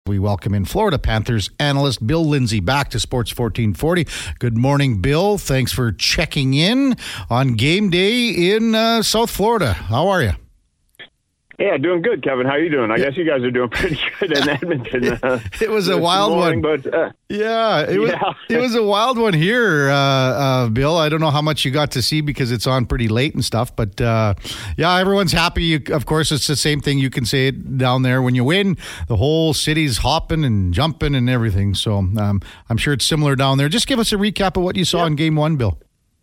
We welcome in Florida Panthers analyst Bill Lindsay back to Sports 1440. Good morning, Bill. Thanks for checking in on game day in South Florida. How are you? Yeah, doing good, Kevin. How are you doing? I guess you guys are doing pretty good in Edmonton. It was a wild one. But, it was a wild one here, Bill. I don't know how much you got to see because it's on pretty late and stuff. But, everyone's happy. Of course, it's the same thing. You can say it down there. When you win, the whole city's hopping and jumping and everything. So I'm sure it's similar down there. Just give us a recap of what you saw in Game 1, Bill.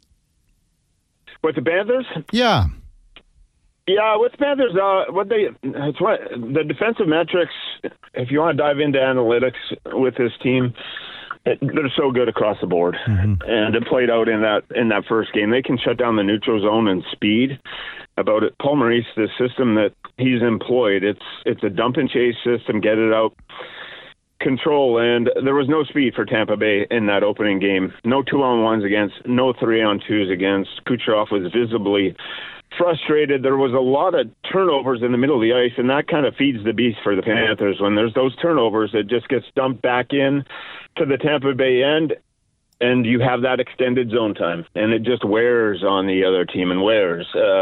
With the Panthers? Yeah. Yeah, with the Panthers, the defensive metrics, if you want to dive into analytics with this team, they're so good across the board. Mm-hmm. And it played out in that first game. They can shut down the neutral zone and speed. About it, Paul Maurice, the system that he's employed, it's a dump and chase system, get it out, control, and there was no speed for Tampa Bay in that opening game. No 2-on-1s against, no 3-on-2s against. Kucherov was visibly frustrated. There was a lot of turnovers in the middle of the ice, and that kind of feeds the beast for the Panthers. When there's those turnovers, it just gets dumped back in to the Tampa Bay end, and you have that extended zone time, and it just wears on the other team and wears.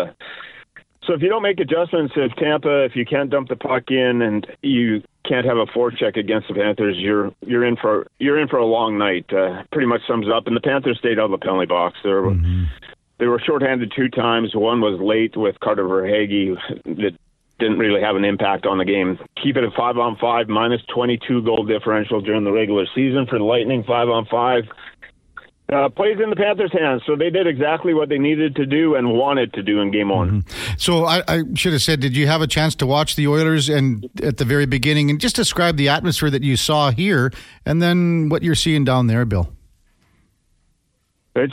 So if you don't make adjustments, if you can't dump the puck in and you can't have a forecheck against the Panthers, you're in for a long night. Pretty much sums it up. And the Panthers stayed out of the penalty box. They were shorthanded 2 times. One was late with Carter Verhaeghe that didn't really have an impact on the game. Keep it at 5-on-5, minus 22 goal differential during the regular season for the Lightning. 5-on-5 plays in the Panthers' hands. So they did exactly what they needed to do and wanted to do in Game 1. Mm-hmm. So I should have said, did you have a chance to watch the Oilers and at the very beginning and just describe the atmosphere that you saw here and then what you're seeing down there, Bill? It's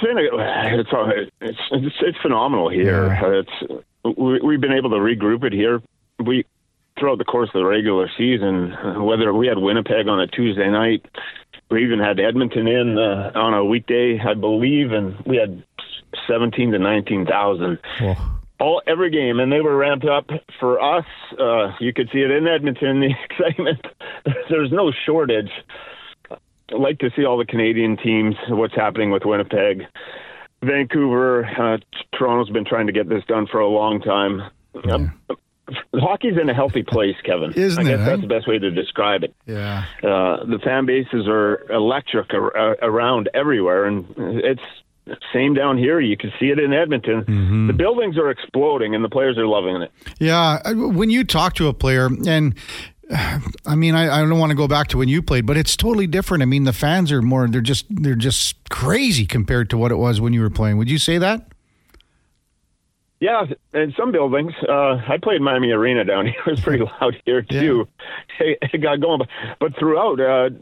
phenomenal here. Yeah. We've been able to regroup it here. Throughout the course of the regular season, whether we had Winnipeg on a Tuesday night, we even had Edmonton in on a weekday, I believe, and we had 17 to 19,000 every game, and they were ramped up for us. You could see it in Edmonton, the excitement. There's no shortage. I'd like to see all the Canadian teams, what's happening with Winnipeg. Vancouver, Toronto's been trying to get this done for a long time. Yeah. Hockey's in a healthy place, Kevin. Isn't it? I guess that's the best way to describe it. Yeah. The fan bases are electric around everywhere, and it's same down here. You can see it in Edmonton. Mm-hmm. The buildings are exploding, and the players are loving it. Yeah. When you talk to a player, and I mean, I don't want to go back to when you played, but it's totally different. I mean, the fans are more, they're just crazy compared to what it was when you were playing. Would you say that? Yeah, in some buildings. I played Miami Arena down here. It was pretty loud here, too. Yeah. It got going. But throughout,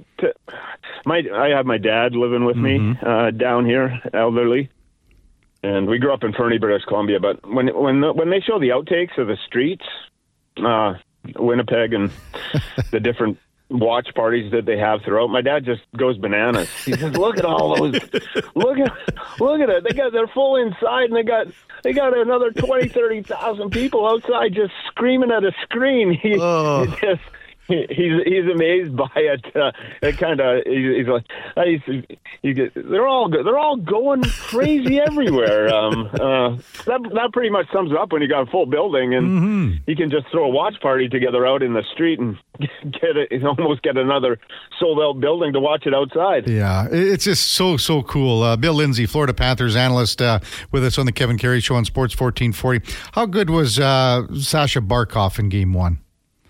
I have my dad living with me down here, elderly. And we grew up in Fernie, British Columbia. But when they show the outtakes of the streets, Winnipeg and the different watch parties that they have throughout, my dad just goes bananas. He says, "Look at all those! Look at it! They're full inside, and they got another 20,000-30,000 people outside just screaming at a screen." He's amazed by it. It kind of he's like they're all going crazy everywhere. That pretty much sums it up when you got a full building and you can just throw a watch party together out in the street and almost get another sold out building to watch it outside. Yeah, it's just so cool. Bill Lindsay, Florida Panthers analyst, with us on the Kevin Carey Show on Sports 1440. How good was Sasha Barkov in Game 1?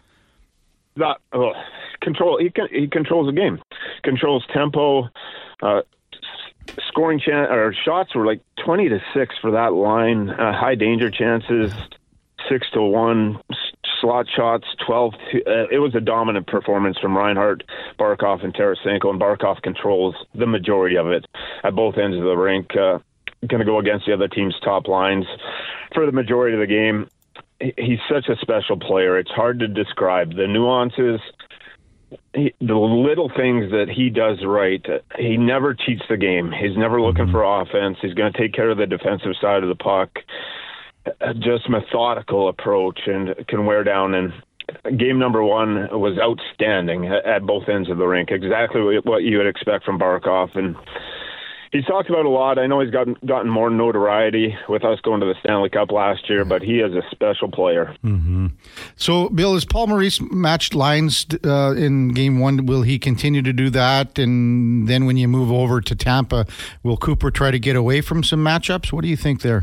Control. He controls the game, controls tempo. Scoring shots were like 20-6 for that line. High danger chances, 6-1. Slot shots, 12. It was a dominant performance from Reinhart, Barkov, and Tarasenko, and Barkov controls the majority of it at both ends of the rink. Going to go against the other team's top lines for the majority of the game. He's such a special player. It's hard to describe the nuances, the little things that he does right. He never cheats the game. He's never looking for offense. He's going to take care of the defensive side of the puck. Just methodical approach and can wear down. And game number one was outstanding at both ends of the rink. Exactly what you would expect from Barkov. And he's talked about a lot. I know he's gotten more notoriety with us going to the Stanley Cup last year, but he is a special player. Mm-hmm. So, Bill, is Paul Maurice matched lines in game one? Will he continue to do that? And then when you move over to Tampa, will Cooper try to get away from some matchups? What do you think there?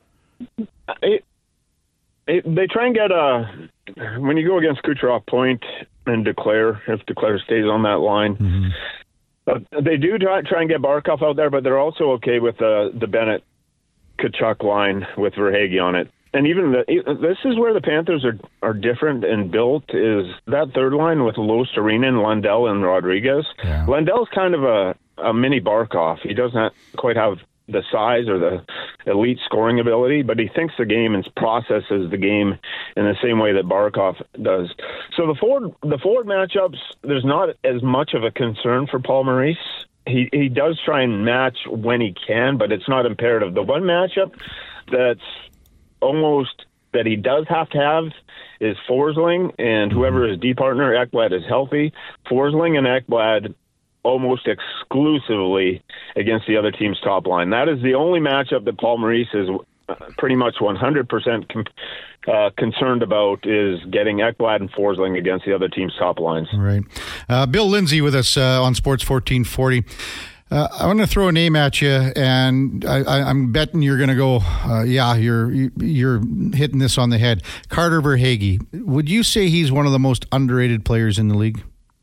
They try and get when you go against Kucherov point and Duclair, if Duclair stays on that line, mm-hmm. They do try and get Barkov out there, but they're also okay with the Bennett Tkachuk line with Verhaeghe on it. And even this is where the Panthers are different and built, is that third line with Luostarinen, Lundell, and Rodriguez. Yeah. Lundell's kind of a mini Barkov. He doesn't quite have the size or the elite scoring ability, but he thinks the game and processes the game in the same way that Barkov does. So the forward matchups, there's not as much of a concern for Paul Maurice. He does try and match when he can, but it's not imperative. The one matchup that's almost that he does have to have is Forsling, and whoever his D partner, Ekblad, is healthy. Forsling and Ekblad almost exclusively against the other team's top line. That is the only matchup that Paul Maurice is pretty much 100% concerned about, is getting Ekblad and Forsling against the other team's top lines. Right. Bill Lindsay with us on Sports 1440. I want to throw a name at you, and I'm betting you're going to go, you're hitting this on the head. Carter Verhaeghe. Would you say he's one of the most underrated players in the league?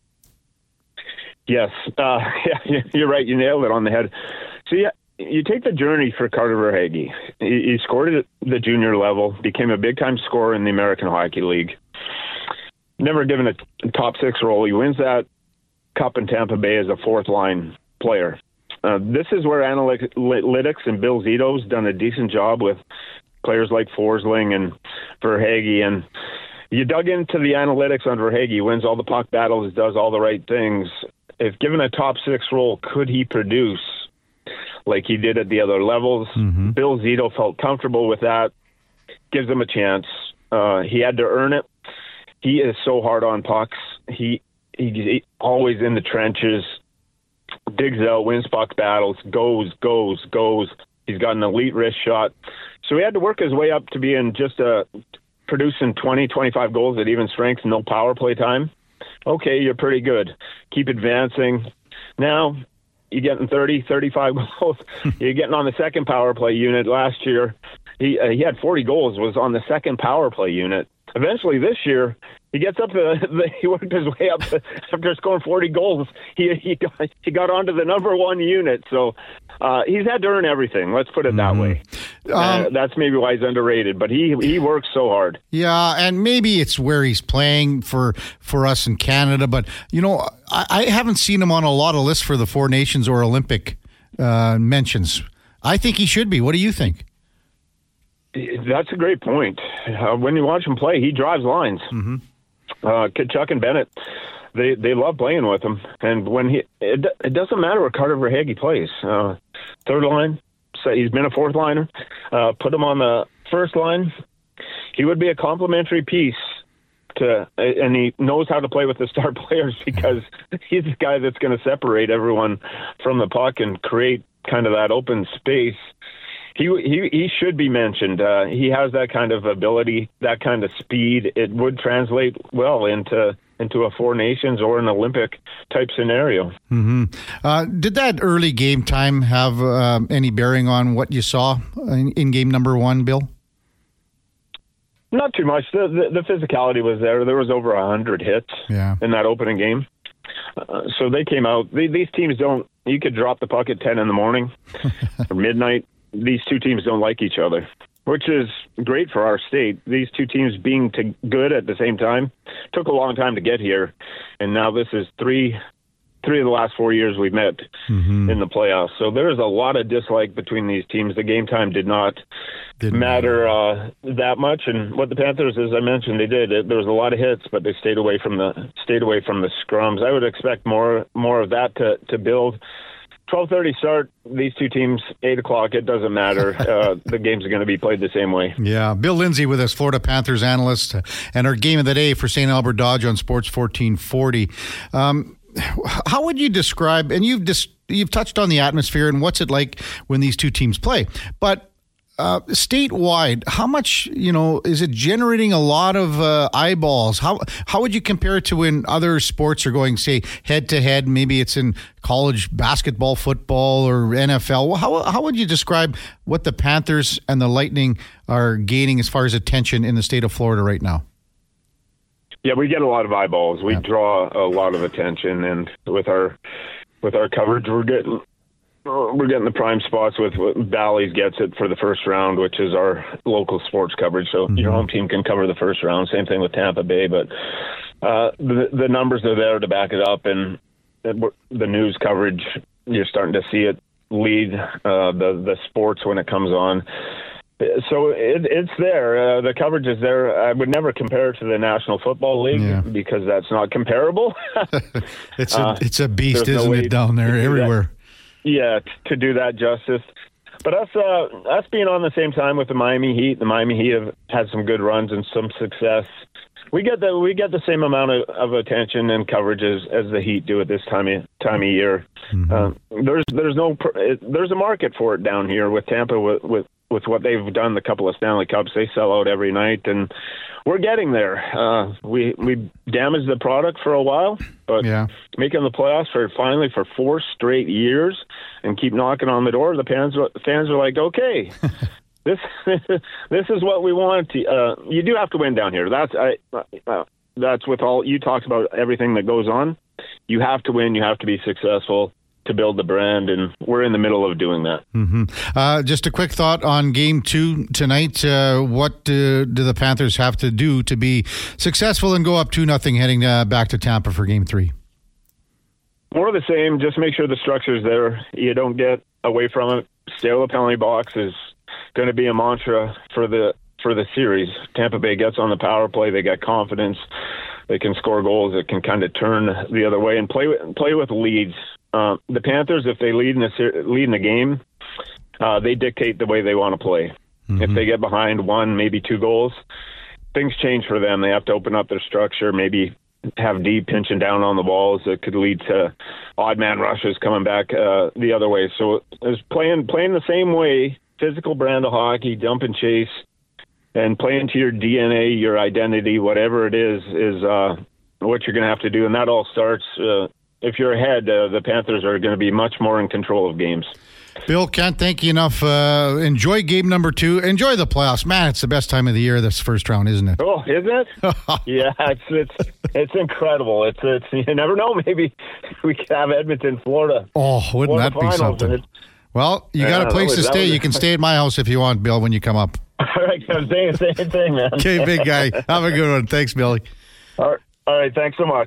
Yes. You're right. You nailed it on the head. So, you take the journey for Carter Verhaeghe. He scored at the junior level, became a big-time scorer in the American Hockey League. Never given a top six role. He wins that cup in Tampa Bay as a fourth-line player. This is where analytics and Bill Zito's done a decent job with players like Forsling and Verhaeghe. And you dug into the analytics on Verhaeghe. He wins all the puck battles, does all the right things. If given a top six role, could he produce like he did at the other levels? Mm-hmm. Bill Zito felt comfortable with that, gives him a chance. He had to earn it. He is so hard on pucks. He always in the trenches, digs out, wins puck battles, goes. He's got an elite wrist shot. So he had to work his way up to being just producing 20, 25 goals at even strength, no power play time. Okay, you're pretty good. Keep advancing. Now you're getting 30, 35 goals. You're getting on the second power play unit. Last year, he had 40 goals, was on the second power play unit. Eventually this year, he gets up he worked his way up after scoring 40 goals. He got onto the number one unit. So he's had to earn everything. Let's put it that way. That's maybe why he's underrated, but he works so hard. Yeah, and maybe it's where he's playing for us in Canada. But, I haven't seen him on a lot of lists for the Four Nations or Olympic mentions. I think he should be. What do you think? That's a great point. When you watch him play, he drives lines. Mm-hmm. Tkachuk and Bennett, they love playing with him. And when it doesn't matter where Carter Verhaeghe plays. Third line, so he's been a fourth liner. Put him on the first line. He would be a complementary piece and he knows how to play with the star players, because he's the guy that's going to separate everyone from the puck and create kind of that open space. He should be mentioned. He has that kind of ability, that kind of speed. It would translate well into a Four Nations or an Olympic type scenario. Mm-hmm. Did that early game time have any bearing on what you saw in game number one, Bill? Not too much. The physicality was there. There was over 100 hits in that opening game. So they came out. These teams don't. You could drop the puck at 10 in the morning or midnight. These two teams don't like each other, which is great for our state. These two teams being good at the same time took a long time to get here, and now this is three of the last 4 years we've met in the playoffs. So there's a lot of dislike between these teams. The game time didn't matter that much, and what the Panthers, as I mentioned, they did. There was a lot of hits, but they stayed away from the scrums. I would expect more of that to build. 12:30 start. These two teams, 8 o'clock. It doesn't matter. The games are going to be played the same way. Yeah. Bill Lindsay with us, Florida Panthers analyst, and our game of the day for St. Albert Dodge on Sports 1440. How would you describe, and you've touched on the atmosphere and what's it like when these two teams play, but statewide, how much, is it generating a lot of eyeballs? How would you compare it to when other sports are going, say, head to head? Maybe it's in college basketball, football, or NFL. How would you describe what the Panthers and the Lightning are gaining as far as attention in the state of Florida right now? Yeah, we get a lot of eyeballs. We draw a lot of attention, and with our coverage, we're getting the prime spots. With Bally's gets it for the first round, which is our local sports coverage. So your home team can cover the first round. Same thing with Tampa Bay, but the numbers are there to back it up, and the news coverage, you're starting to see it lead the sports when it comes on. So it's there. The coverage is there. I would never compare it to the National Football League because that's not comparable. It's a beast, isn't it, down there everywhere? Yeah, to do that justice. But us being on the same time with the Miami Heat have had some good runs and some success. We get the same amount of attention and coverage as the Heat do at this time of year. Mm-hmm. There's a market for it down here with Tampa with what they've done, the couple of Stanley Cups. They sell out every night, and we're getting there. We damaged the product for a while, but making the playoffs finally for 4 straight years and keep knocking on the door, the fans are like, okay, this is what we want. You do have to win down here. That's with all you talked about, everything that goes on. You have to win. You have to be successful to build the brand, and we're in the middle of doing that. Mm-hmm. Just a quick thought on Game 2 tonight. What do the Panthers have to do to be successful and go up 2-0 heading back to Tampa for Game 3? More of the same. Just make sure the structure's there. You don't get away from it. Stay out of the penalty box is going to be a mantra for the series. Tampa Bay gets on the power play. They got confidence. They can score goals. It can kind of turn the other way and play with leads. The Panthers, if they lead in the game, they dictate the way they want to play. Mm-hmm. If they get behind 1, maybe 2 goals, things change for them. They have to open up their structure, maybe have deep pinching down on the walls that could lead to odd man rushes coming back the other way. So it's playing the same way, physical brand of hockey, dump and chase, and playing to your DNA, your identity, whatever it is what you're going to have to do. And that all starts if you're ahead, the Panthers are going to be much more in control of games. Bill, can't thank you enough. Enjoy game number 2. Enjoy the playoffs. Man, it's the best time of the year, this first round, isn't it? Oh, isn't it? Yeah, it's incredible. It's you never know. Maybe we could have Edmonton, Florida. Oh, wouldn't that be something? Well, you got a place to stay. You can stay at my house if you want, Bill, when you come up. All right, I'm saying the same thing, man. Okay, big guy. Have a good one. Thanks, Billy. All right, thanks so much.